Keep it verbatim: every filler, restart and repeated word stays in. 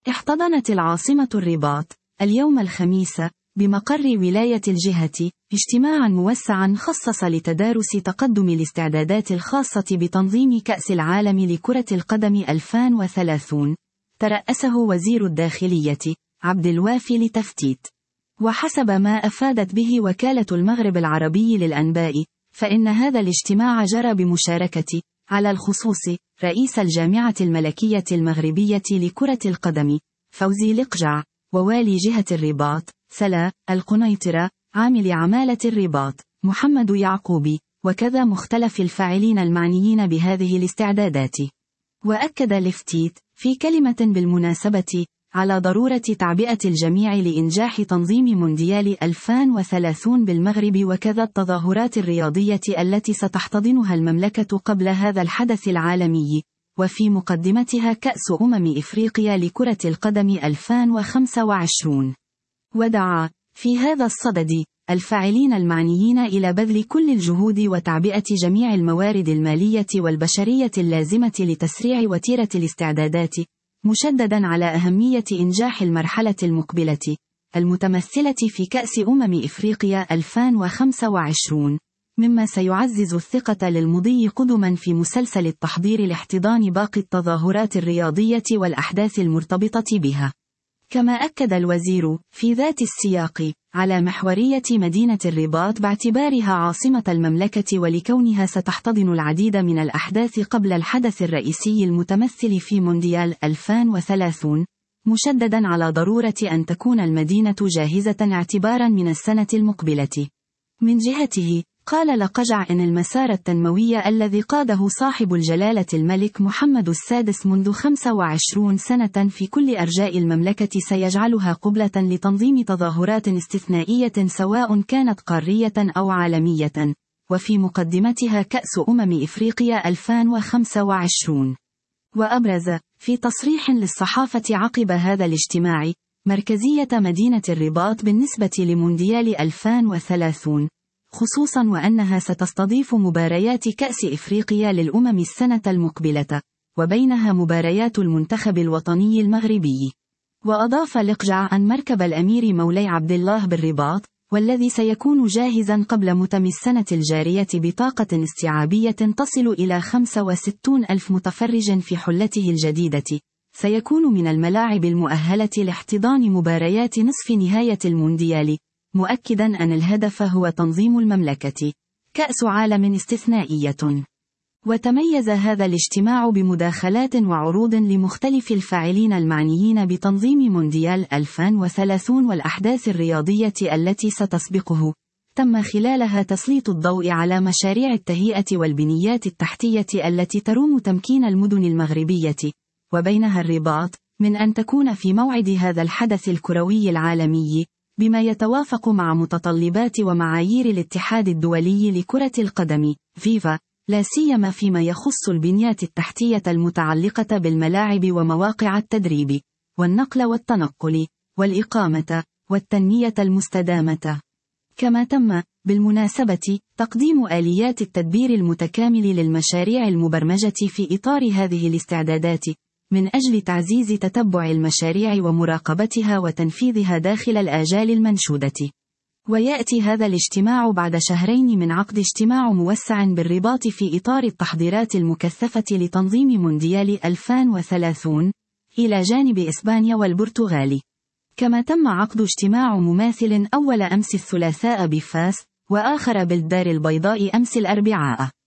احتضنت العاصمة الرباط اليوم الخميس بمقر ولاية الجهة اجتماعا موسعا خصص لتدارس تقدم الاستعدادات الخاصة بتنظيم كأس العالم لكرة القدم ألفين وثلاثين، ترأسه وزير الداخلية عبد الوافي لتفتيت. وحسب ما أفادت به وكالة المغرب العربي للأنباء، فإن هذا الاجتماع جرى بمشاركة على الخصوص رئيس الجامعة الملكية المغربية لكرة القدم فوزي لقجع، ووالي جهة الرباط سلا القنيطرة، عامل عمالة الرباط محمد يعقوبي، وكذا مختلف الفاعلين المعنيين بهذه الاستعدادات. وأكد لفتيت في كلمة بالمناسبة على ضرورة تعبئة الجميع لإنجاح تنظيم مونديال ألفين وثلاثين بالمغرب، وكذا التظاهرات الرياضية التي ستحتضنها المملكة قبل هذا الحدث العالمي، وفي مقدمتها كأس أمم إفريقيا لكرة القدم ألفين وخمسة وعشرين. ودعا في هذا الصدد الفاعلين المعنيين إلى بذل كل الجهود وتعبئة جميع الموارد المالية والبشرية اللازمة لتسريع وتيرة الاستعدادات، مشددا على أهمية إنجاح المرحلة المقبلة المتمثلة في كأس أمم إفريقيا ألفين وخمسة وعشرين، مما سيعزز الثقة للمضي قدما في مسلسل التحضير لاحتضان باقي التظاهرات الرياضية والأحداث المرتبطة بها. كما أكد الوزير في ذات السياق على محورية مدينة الرباط باعتبارها عاصمة المملكة، ولكونها ستحتضن العديد من الأحداث قبل الحدث الرئيسي المتمثل في مونديال ألفين وثلاثين، مشددا على ضرورة أن تكون المدينة جاهزة اعتبارا من السنة المقبلة. من جهته قال لقجع إن المسار التنموي الذي قاده صاحب الجلالة الملك محمد السادس منذ خمسة وعشرين سنة في كل أرجاء المملكة سيجعلها قبلة لتنظيم تظاهرات استثنائية سواء كانت قارية أو عالمية، وفي مقدمتها كأس أمم إفريقيا ألفين وخمسة وعشرين. وأبرز في تصريح للصحافة عقب هذا الاجتماع مركزية مدينة الرباط بالنسبة لمونديال ألفين وثلاثين، خصوصا وأنها ستستضيف مباريات كأس إفريقيا للأمم السنة المقبلة، وبينها مباريات المنتخب الوطني المغربي. وأضاف لقجع أن مركب الأمير مولاي عبد الله بالرباط، والذي سيكون جاهزا قبل متم السنة الجارية بطاقة استيعابية تصل إلى خمسة وستين ألف متفرج في حلته الجديدة، سيكون من الملاعب المؤهلة لاحتضان مباريات نصف نهاية المونديال، مؤكدا أن الهدف هو تنظيم المملكة كأس عالم استثنائية. وتميز هذا الاجتماع بمداخلات وعروض لمختلف الفاعلين المعنيين بتنظيم مونديال ألفين وثلاثين والأحداث الرياضية التي ستسبقه، تم خلالها تسليط الضوء على مشاريع التهيئة والبنيات التحتية التي تروم تمكين المدن المغربية، وبينها الرباط، من أن تكون في موعد هذا الحدث الكروي العالمي، بما يتوافق مع متطلبات ومعايير الاتحاد الدولي لكرة القدم فيفا، لا سيما فيما يخص البنيات التحتية المتعلقة بالملاعب ومواقع التدريب والنقل والتنقل والإقامة والتنمية المستدامة. كما تم بالمناسبة تقديم آليات التدبير المتكامل للمشاريع المبرمجة في إطار هذه الاستعدادات، من أجل تعزيز تتبع المشاريع ومراقبتها وتنفيذها داخل الآجال المنشودة. ويأتي هذا الاجتماع بعد شهرين من عقد اجتماع موسع بالرباط في إطار التحضيرات المكثفة لتنظيم مونديال ألفين وثلاثين إلى جانب إسبانيا والبرتغال. كما تم عقد اجتماع مماثل أول أمس الثلاثاء بفاس، وآخر بالدار البيضاء أمس الأربعاء.